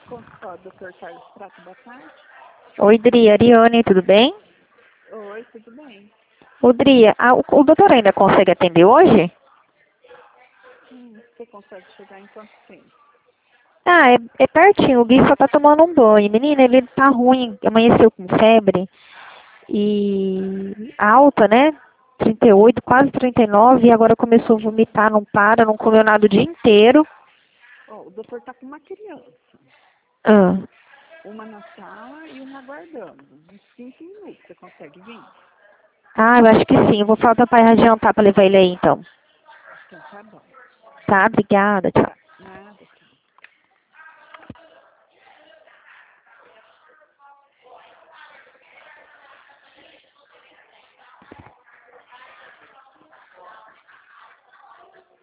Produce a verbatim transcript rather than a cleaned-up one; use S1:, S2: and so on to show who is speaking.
S1: Consultório, doutor Carlos Prato, boa tarde.
S2: Oi, Dri, Ariane, tudo bem?
S1: Oi, tudo bem?
S2: Ô, Dri, a- o, o doutor ainda consegue atender hoje?
S1: Hum, você consegue chegar em quanto tempo?
S2: Ah, é, é pertinho, o Gui só tá tomando um banho. Menina, ele tá ruim, amanheceu com febre e alta, né? trinta e oito, quase trinta e nove, e agora começou a vomitar, não para, não comeu nada o dia inteiro.
S1: Ó, o doutor tá com uma criança.
S2: Ah,
S1: Uma na sala e uma aguardando. Uns cinco minutos, você consegue vir?
S2: ah, eu acho que sim, eu vou falar pro pai adiantar pra levar ele aí então.
S1: Então tá bom.
S2: Tá, obrigada, tchau.